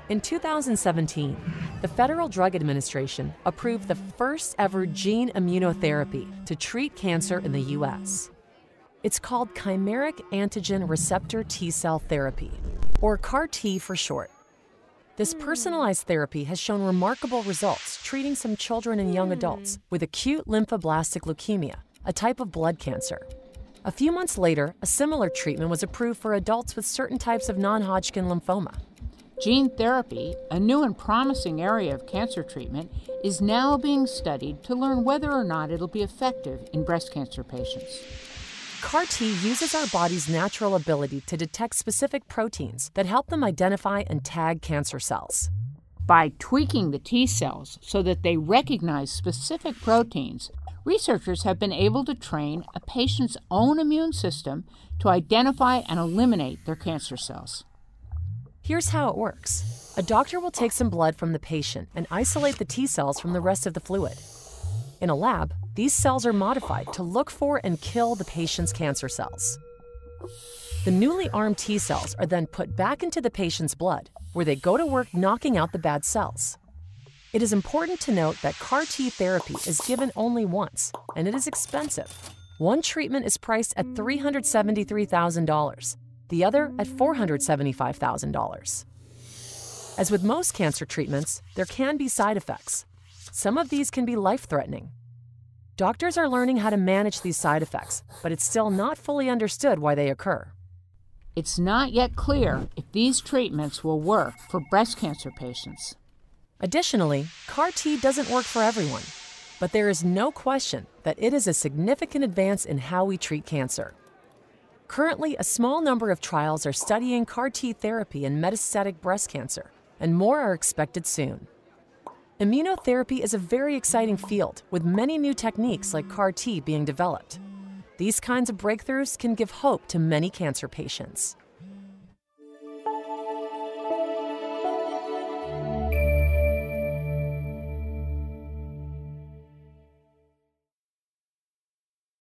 In 2017, the Federal Drug Administration approved the first ever gene immunotherapy to treat cancer in the U.S. It's called chimeric antigen receptor T-cell therapy, or CAR-T for short. This personalized therapy has shown remarkable results treating some children and young adults with acute lymphoblastic leukemia, a type of blood cancer. A few months later, a similar treatment was approved for adults with certain types of non-Hodgkin lymphoma. Gene therapy, a new and promising area of cancer treatment, is now being studied to learn whether or not it'll be effective in breast cancer patients. CAR-T uses our body's natural ability to detect specific proteins that help them identify and tag cancer cells. By tweaking the T cells so that they recognize specific proteins, researchers have been able to train a patient's own immune system to identify and eliminate their cancer cells. Here's how it works. A doctor will take some blood from the patient and isolate the T cells from the rest of the fluid. In a lab, these cells are modified to look for and kill the patient's cancer cells. The newly armed T cells are then put back into the patient's blood, where they go to work knocking out the bad cells. It is important to note that CAR-T therapy is given only once, and it is expensive. One treatment is priced at $373,000, the other at $475,000. As with most cancer treatments, there can be side effects. Some of these can be life-threatening. Doctors are learning how to manage these side effects, but it's still not fully understood why they occur. It's not yet clear if these treatments will work for breast cancer patients. Additionally, CAR-T doesn't work for everyone, but there is no question that it is a significant advance in how we treat cancer. Currently, a small number of trials are studying CAR-T therapy in metastatic breast cancer, and more are expected soon. Immunotherapy is a very exciting field, with many new techniques like CAR-T being developed. These kinds of breakthroughs can give hope to many cancer patients.